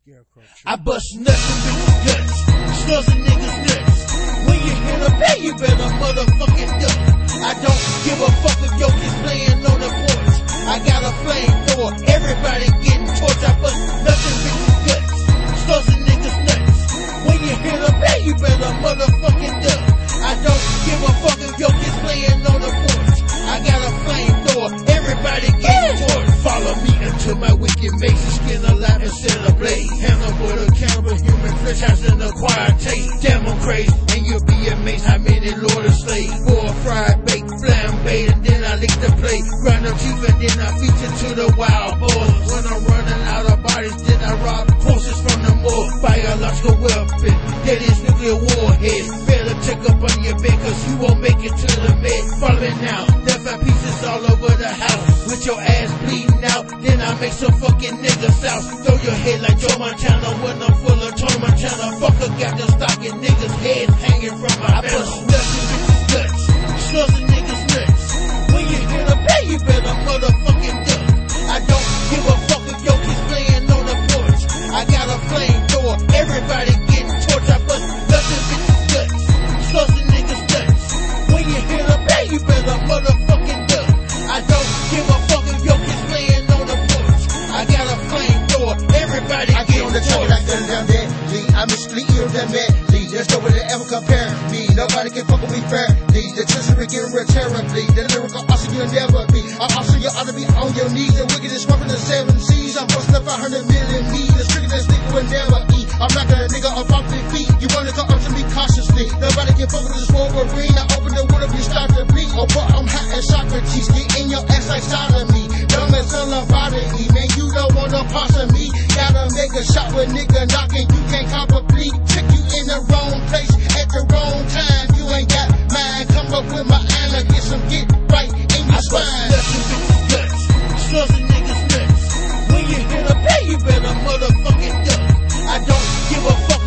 I bust nuts and bitches guts, slugs and niggas nuts. When you hit a pay, you better motherfucking duck. I don't give a fuck if your kids playing on the porch. I got a flamethrower, everybody getting torched. I bust nuts and bitches guts, slugs and niggas nuts. When you hit a pay, you better motherfucking duck. I don't give a fuck if your kids playing on the porch. I got a flamethrower, everybody getting torched. Follow me until my wicked makes the skin alive instead of blade. Handle with a cannibal, human flesh has an acquired taste. Damn, I'm crazy, and you'll be amazed how many lord and slave. For a fried bake, flambé, and then I lick the plate. Grind up chief, and then I feature to the wild boys. When I'm running out of bodies, then I rob horses from the moor. Biological weapon, that is nuclear warheads. Better check up on your bed, cause you won't make it to the med. Follow me now, left my pieces all over the house. With your ass bleeding out, then I make some fucking niggas out. Throw your head like Joe Montana when I'm full of Tony Montana. Fucker got them stocking niggas' heads hanging from my belt. I bust nuts and bitches guts, slugs and niggas nuts. When you hit a pay, you better motherfucking duck. I don't give a fuck if your kids playing on the porch. I got a flamethrower, everybody getting torched. I bust nuts and bitches guts, slugs and niggas nuts. When you hit a pay, you better motherfucking duck. I don't give a fuck if your kids playing on the porch. I got a flamethrower, everybody I get on the track like guns down deadly. I'm extremely ill than medley. There's no way to ever compare me. Nobody can fuck with me fairly. The treachery getting real terribly. The lyrical awesome you'll never be. I'm awesome, you ought to be on your knees. The wickedest weapon of 7 seas. I'm busting up 100 million meters. Trigger this nigga will never eat. I'm knocking a nigga off 50 feet. You wanna come up to me cautiously. Nobody can fuck with this Wolverine. I open the window, you start to bleed. Oh, but I'm hot as Socrates. Get in your ass like sodomy. Dumb as body, man, you don't want no parts of me. Gotta make a shot with nigga knocking. You can't complete. Trick you in the wrong place at the wrong time. You ain't got mine. Come up with my honor. Get some get right in your spine. Nuts and bitches guts, slugs and niggas nuts. When you hit a pay, you better motherfucking duck. I don't give a fuck